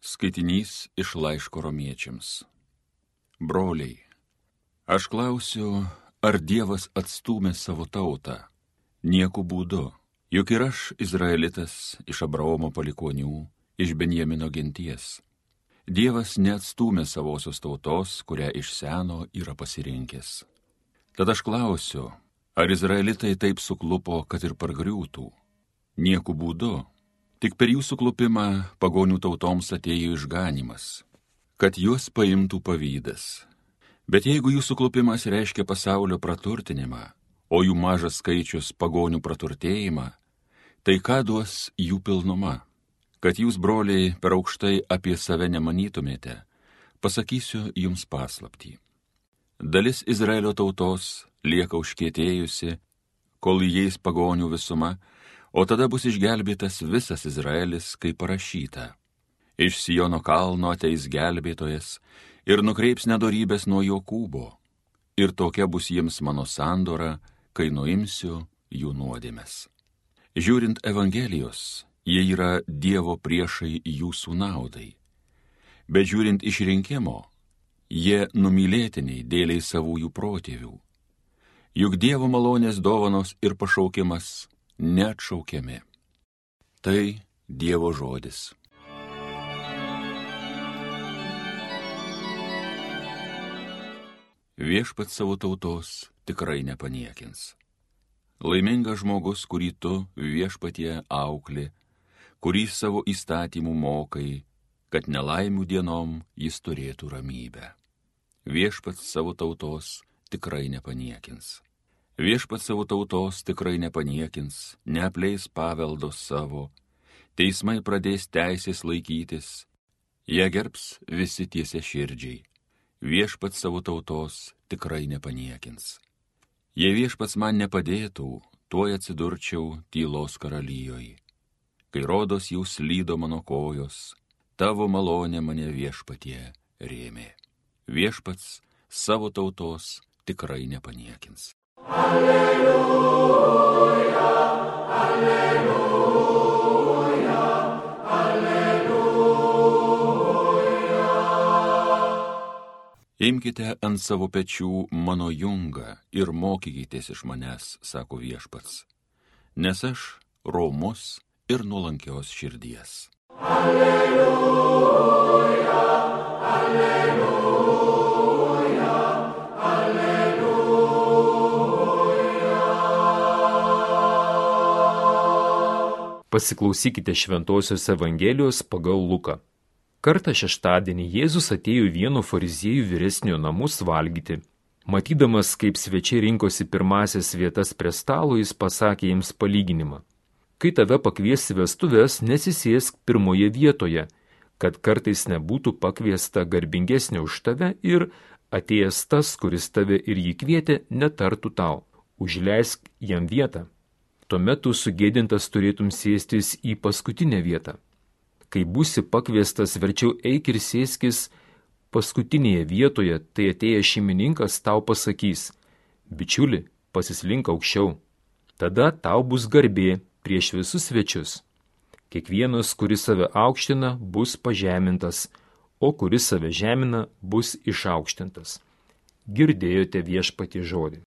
Skaitinys iš laiško romiečiams. Broliai, aš klausiu, ar Dievas atstūmė savo tautą? Nieku būdu, juk ir aš izraelitas iš Abraomo palikuonių, iš Benjamino genties. Dievas neatstūmė savosios tautos, kurią iš seno yra pasirinkęs. Tad aš klausiu, ar izraelitai taip suklupo, kad ir pargriūtų? Nieku būdu. Tik per jų suklupimą pagonių tautoms atėjo išganimas, kad juos paimtų pavydas. Bet jeigu jų suklupimas reiškia pasaulio praturtinimą, o jų mažas skaičius pagonių praturtėjimą, tai ką duos jų pilnuma? Kad jūs, broliai, per aukštai apie save nemanytumėte, pasakysiu jums paslaptį. Dalis Izraelio tautos lieka užkietėjusi, kol įeis pagonių visuma, o tada bus išgelbėtas visas Izraelis, kaip parašyta. Iš Siono kalno ateis gelbėtojas ir nukreips nedorybės nuo Jokūbo. Ir tokia bus jiems mano sandora, kai nuimsiu jų nuodėmes. Žiūrint Evangelijos, jie yra Dievo priešai jūsų naudai. Bet žiūrint išrinkimo, jie numylėtiniai dėliai savųjų protėvių. Juk Dievo malonės dovanos ir pašaukimas neatšaukiami. Tai Dievo žodis. Viešpats savo tautos tikrai nepaniekins. Laimingas žmogus, kurį tu viešpatie aukli, kurį savo įstatymų mokai, kad nelaimių dienom jis turėtų ramybę. Viešpats savo tautos tikrai nepaniekins. Viešpats savo tautos tikrai nepaniekins, neapleis paveldo savo, teismai pradės teisės laikytis, ją gerbs visi tiesia širdžiai. Viešpats savo tautos tikrai nepaniekins. Jei viešpats man nepadėtų, tuoj atsidurčiau tylos karalijoje. Kai rodos jau slydo mano kojos, tavo malonė mane viešpatie rėmė. Viešpats savo tautos tikrai nepaniekins. Alleluja, alleluja, alleluja. Imkite ant savo pečių mano jungą ir mokykitės iš manęs, sako viešpats, nes aš romus ir nuolankios širdies. Alleluja, alleluja. Pasiklausykite Šventosios Evangelijos pagal Luką. Kartą šeštadienį Jėzus atėjo į vieno fariziejų vyresnio namus valgyti. Matydamas, kaip svečiai rinkosi pirmasias vietas prie stalo, jis pasakė jiems palyginimą. Kai tave pakvies į vestuves, nesisėsk pirmoje vietoje, kad kartais nebūtų pakviesta garbingesnė už tave ir atėjęs tas, kuris tave ir jį kvietė, netartų tau. Užleisk jam vietą. Tuomet tu sugėdintas turėtum sėstis į paskutinę vietą. Kai būsi pakviestas, verčiau eik ir sėskis paskutinėje vietoje, tai atėjęs šeimininkas tau pasakys, bičiuli, pasislink aukščiau. Tada tau bus garbė prieš visus svečius. Kiekvienas, kuris save aukština, bus pažemintas, o kuris save žemina, bus išaukštintas. Girdėjote viešpatį žodį.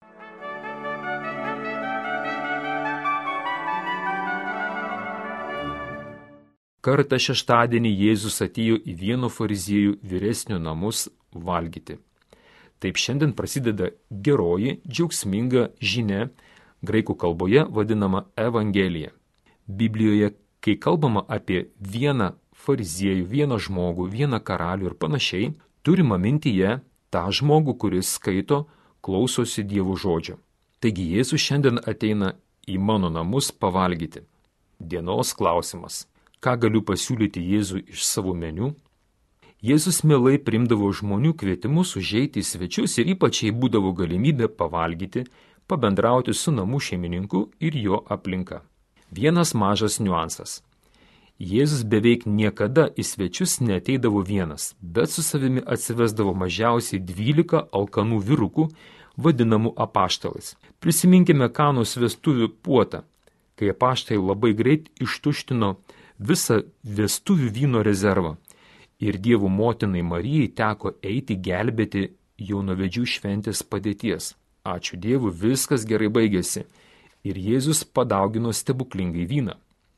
Kartą šeštadienį Jėzus atėjo į vieno fariziejų vyresnio namus valgyti. Taip šiandien prasideda geroji, džiaugsminga žinia, graikų kalboje vadinama Evangelija. Biblijoje, kai kalbama apie vieną fariziejų, vieną žmogų, vieną karalių ir panašiai, turima mintyje tą žmogų, kuris skaito, klausosi Dievo žodžio. Taigi Jėzus šiandien ateina į mano namus pavalgyti. Dienos klausimas. Ką galiu pasiūlyti Jėzui iš savo meniu? Jėzus mielai priimdavo žmonių kvietimus užeiti į svečius ir ypač jei būdavo galimybė pavalgyti, pabendrauti su namų šeimininku ir jo aplinka. Vienas mažas niuansas. Jėzus beveik niekada į svečius neateidavo vienas, bet su savimi atsivesdavo mažiausiai 12 alkanų vyrukų, vadinamų apaštalais. Prisiminkime Kanos vestuvių puotą, kai apaštalai labai greit ištuštino visą vestuvių vyno rezervą Ir Dievo motinai Marijai teko eiti gelbėti jaunavedžių šventės padėties. Ačiū Dievui, viskas gerai baigėsi. Ir Jėzus padaugino stebuklingai vyną.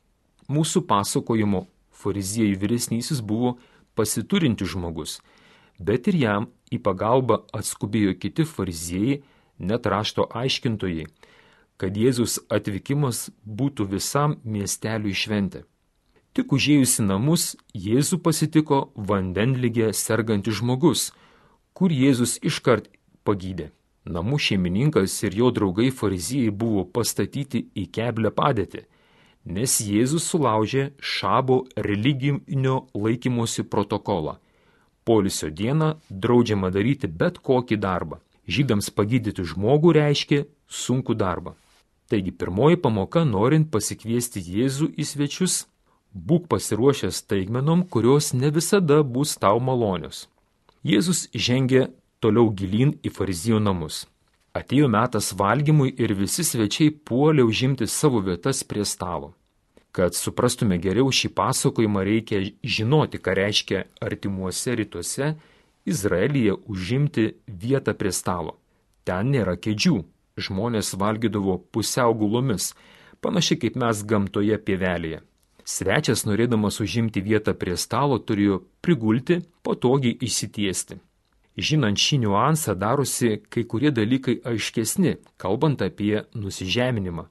Mūsų pasakojimo fariziejų vyresnysis buvo pasiturintis žmogus, bet ir jam į pagalbą atskubėjo kiti fariziejai, net rašto aiškintojai, kad Jėzus atvykimas būtų visam miesteliui šventė. Tik užėjus į namus, Jėzų pasitiko vandenligė sergantis žmogus, kur Jėzus iškart pagydė. Namų šeimininkas ir jo draugai fariziejai buvo pastatyti į keblią padėtį, nes Jėzus sulaužė šabo religinio laikymosi protokolą. Poilsio dieną draudžiama daryti bet kokį darbą. Žydams pagydyti žmogų reiškia sunkų darbą. Taigi pirmoji pamoka, norint pasikviesti Jėzų į svečius, būk pasiruošęs staigmenom, kurios ne visada bus tau malonios. Jėzus žengė toliau gilyn į fariziejų namus. Atėjo metas valgymui ir visi svečiai puolė užimti savo vietas prie stalo. Kad suprastume geriau šį pasakojimą, reikia žinoti, ką reiškia artimuose rytuose Izraelyje užimti vietą prie stalo. Ten nėra kėdžių, žmonės valgydavo pusiau gulomis, panašiai kaip mes gamtoje pievelėje. Svečias, norėdamas užimti vietą prie stalo, turėjo prigulti, patogiai išsitiesti. Žinant šį niuansą, darosi kai kurie dalykai aiškesni, kalbant apie nusižeminimą.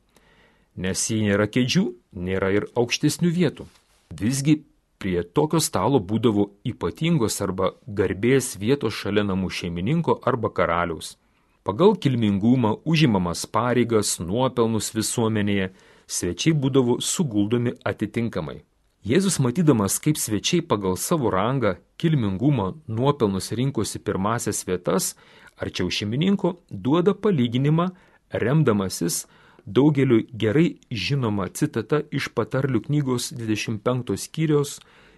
Nes jei nėra kėdžių, nėra ir aukštesnių vietų. Visgi prie tokio stalo būdavo ypatingos arba garbės vietos šalia namų šeimininko arba karaliaus. Pagal kilmingumą, užimamas pareigas, nuopelnus visuomenėje, svečiai būdavo suguldomi atitinkamai. Jėzus, matydamas, kaip svečiai pagal savo rangą, kilmingumą, nuopelnus rinkosi pirmasias vietas, arčiau šeimininko, duoda palyginimą, remdamasis daugeliu gerai žinoma citata iš Patarlių knygos 25 skyriaus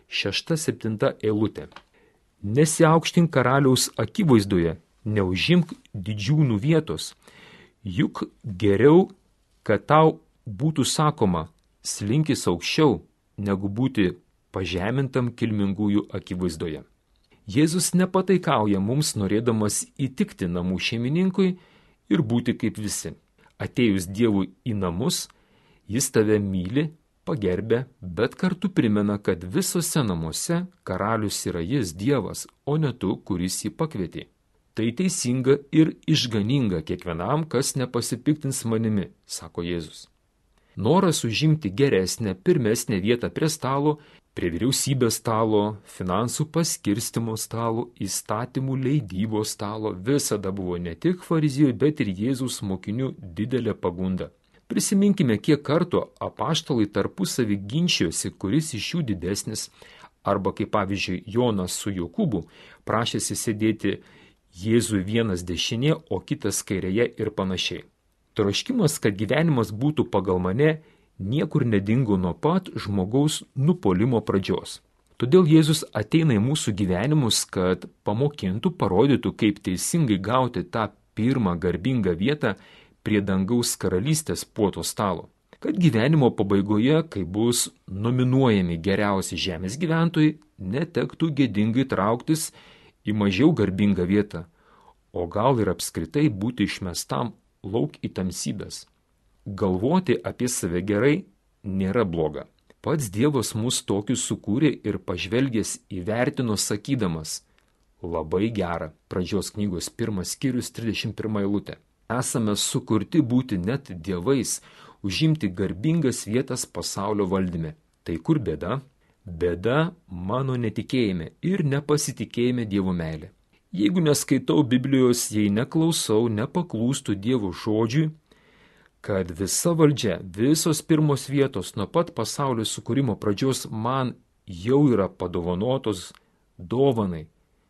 6-7 eilutė. Nesiaukštink karaliaus akivaizdoje, neužimk didžiūnų vietos, juk geriau, kad tau būtų sakoma, slinkis aukščiau, negu būti pažemintam kilmingųjų akivaizdoje. Jėzus nepataikauja mums, norėdamas įtikti namų šeimininkui ir būti kaip visi. Atėjus Dievui į namus, jis tave myli, pagerbia, bet kartu primena, kad visose namuose karalius yra jis, Dievas, o ne tu, kuris jį pakvietė. Tai teisinga ir išganinga kiekvienam, kas nepasipiktins manimi, sako Jėzus. Noras užimti geresnę, pirmesnę vietą prie stalo, prie vyriausybės stalo, finansų paskirstimo stalo, įstatymų leidybos stalo visada buvo ne tik fariziejų, bet ir Jėzaus mokinių didelė pagunda. Prisiminkime, kiek kartų apaštalai tarpusavį ginčijosi, kuris iš jų didesnis, arba kaip pavyzdžiui Jonas su Jokūbu prašėsi sėdėti Jėzui vienas dešinėje, o kitas kairėje ir panašiai. Troškimas, kad gyvenimas būtų pagal mane, niekur nedingo nuo pat žmogaus nupolimo pradžios. Todėl Jėzus ateina į mūsų gyvenimus, kad pamokintų, parodytų, kaip teisingai gauti tą pirmą garbingą vietą prie dangaus karalystės puoto stalo. Kad gyvenimo pabaigoje, kai bus nominuojami geriausi žemės gyventojai, netektų gėdingai trauktis į mažiau garbingą vietą, o gal ir apskritai būti išmestam lauk į tamsybės. Galvoti apie save gerai nėra bloga. Pats Dievas mus tokius sukūrė ir pažvelgęs įvertino sakydamas, labai gera, pradžios knygos 1 skyrius 31 eilutė. Esame sukurti būti net dievais, užimti garbingas vietas pasaulio valdyme. Tai kur bėda? Bėda mano netikėjime ir nepasitikėjime Dievo meilė. Jeigu neskaitau Biblijos, jei neklausau, nepaklūstu Dievo žodžiui, kad visa valdžia, visos pirmos vietos nuo pat pasaulio sukūrimo pradžios man jau yra padovanotos dovanai.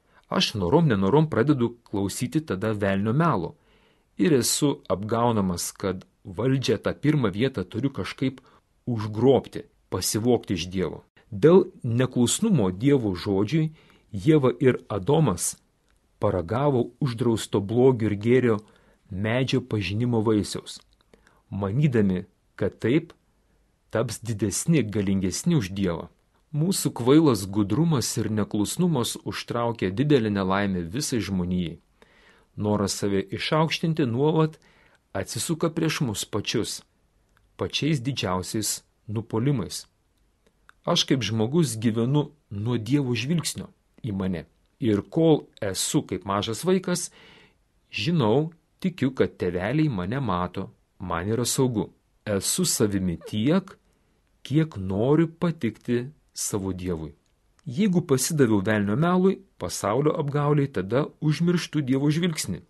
Aš norom nenorom pradedu klausyti tada velnio melo ir esu apgaunamas, kad valdžią tą pirmą vietą turiu kažkaip užgrobti, pasivogti iš Dievo. Dėl neklusnumo Dievo žodžiui Ieva ir Adomas paragavo uždrausto blogio ir gėrio medžio pažinimo vaisiaus, manydami, kad taip taps didesni, galingesni už Dievą. Mūsų kvailas gudrumas ir neklusnumas užtraukia didelį nelaimę visai žmonijai. Noras save išaukštinti nuolat atsisuka prieš mus pačius, pačiais didžiausiais nupolimais. Aš kaip žmogus gyvenu nuo Dievo žvilgsnio į mane. Ir kol esu kaip mažas vaikas, žinau, tikiu, kad tėveliai mane mato, man yra saugu. Esu savimi tiek, kiek noriu patikti savo Dievui. Jeigu pasidaviau velnio melui, pasaulio apgauliai, tada užmirštu Dievo žvilgsnį.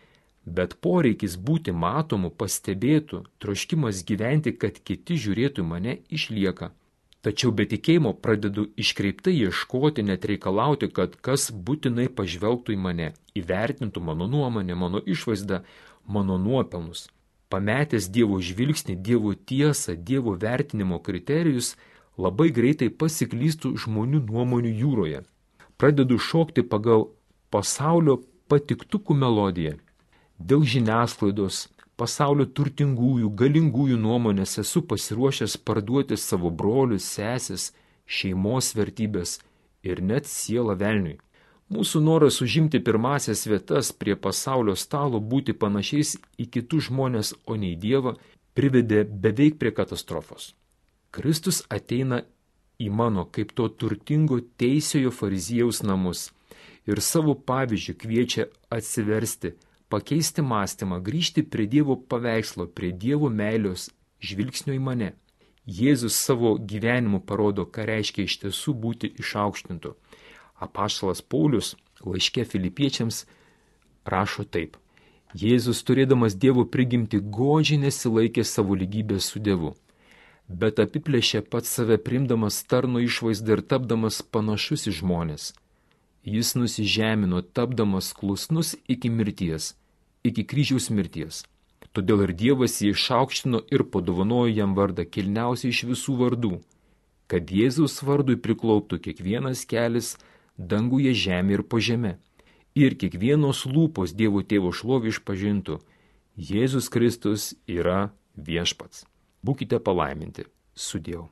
Bet poreikis būti matomu, pastebėtų, troškimas gyventi, kad kiti žiūrėtų mane, išlieka. Tačiau be tikėjimo pradedu iškreiptai ieškoti, net reikalauti, kad kas būtinai pažvelgtų į mane, įvertintų mano nuomonę, mano išvaizdą, mano nuopelnus. Pametęs Dievo žvilgsnį, Dievo tiesą, Dievo vertinimo kriterijus, labai greitai pasiklystų žmonių nuomonių jūroje. Pradedu šokti pagal pasaulio patiktukų melodiją. Dėl žiniasklaidos, pasaulio turtingųjų, galingųjų nuomonės esu pasiruošęs parduoti savo brolius, sesės, šeimos vertybės ir net sielą velniui. Mūsų noras užimti pirmasias vietas prie pasaulio stalo, būti panašiais į kitus žmonės, o ne į Dievą, privedė beveik prie katastrofos. Kristus ateina į mano kaip to turtingo teisiojo fariziejaus namus ir savo pavyzdžiu kviečia atsiversti, pakeisti mąstymą, grįžti prie Dievo paveikslo, prie Dievo meilės žvilgsnio į mane. Jėzus savo gyvenimu parodo, ką reiškia iš tiesų būti išaukštintu. Apaštalas Paulius laiške Filipiečiams rašo taip. Jėzus, turėdamas Dievo prigimtį, godžiai nesilaikė savo lygybės su Dievu, bet apiplėšė pats save, priimdamas tarno išvaizdą ir tapdamas panašus į žmones. Jis nusižemino, tapdamas klusnus iki mirties, iki kryžiaus mirties. Todėl ir Dievas jį išaukštino ir padovanojo jam vardą kilniausiai iš visų vardų, kad Jėzaus vardui priklauptų kiekvienas kelis danguje, žemė ir po žeme, ir kiekvienos lūpos Dievo Tėvo šlovę išpažintų: Jėzus Kristus yra viešpats. Būkite palaiminti. Sudieu.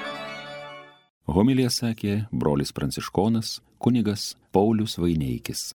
Homiliją sakė brolis pranciškonas kunigas Paulius Vaineikis.